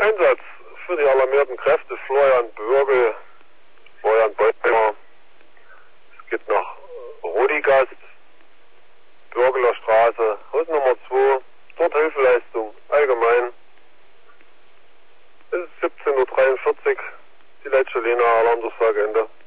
Einsatz für die alarmierten Kräfte Florian Bürgel, Florian Beumer. Es geht nach Rodigast, Bürgeler Straße, Haus Nummer 2, dort Hilfeleistung, allgemein. Es ist 17:43 Uhr, die Leitstelle Alarmdurchsage Ende.